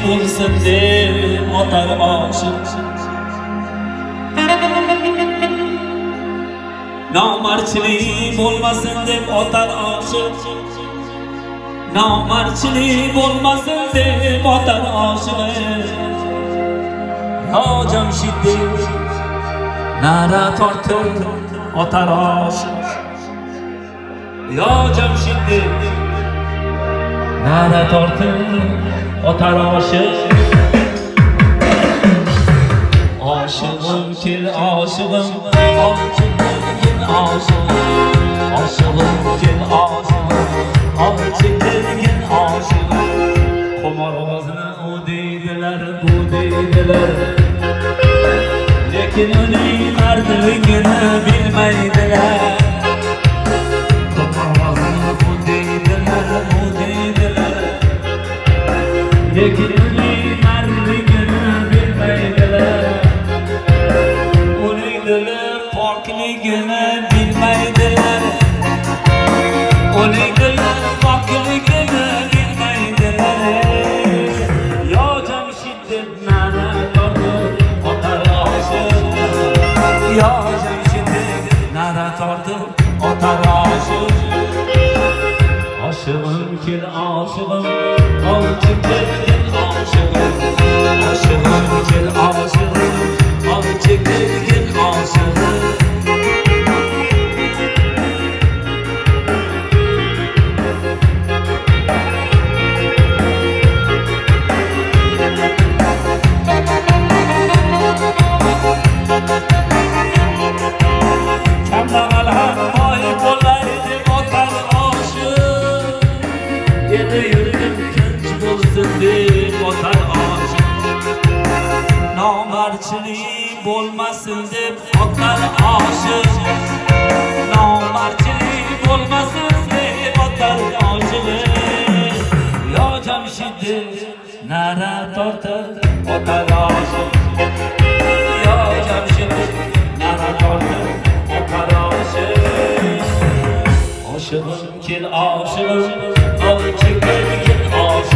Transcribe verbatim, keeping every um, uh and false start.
bo'lsin deb otar oshiq. Nomardchilik bo'lmasin deb otar oshiq. Nomardchilik bo'lmasin deb otar oshiq. Yo Jamshidbek nara tortib otar oshiq. Yo Jamshidbek nara tortib otar oshiq. Oshig'im kel oshig'im, olchiqligin oshig'im. Oshig'im kel oshig'im, olchiqligin oshig'im. Qomar ovozini u deydilar, bu deydilar, lekin uning mardligini bilmaydilar. Qomar ovozini u deydilar, bu deydilar, lekin uning mardligini bilmaydilar. Uning dili pokligini bilmaydilar. Uning dili pokligini bilmaydilar. Yo Jamshidbek nara tortib otar oshiq. Yo Jamshidbek nara tortib otar oshiq. Oshig'im kel oshig'im, olchiqligin oshig'im. Oshig'im kel oshig'im, olchiqligin oshig'im. Kambag'al ham boy bo'lay deb otar oshiq. Dedi yurtim tinch bo'lsin deb otar oshiq. Nomardchilik bo'lmasin deb otar oshiq. Nomardchilik bo'lmasin deb otar oshiq. Yo Jamshidbek nara tortib otar oshiq. Yo Jamshidbek nara tortib otar oshiq. Oshig'im kel oshig'im, olchiqligin oshig'im.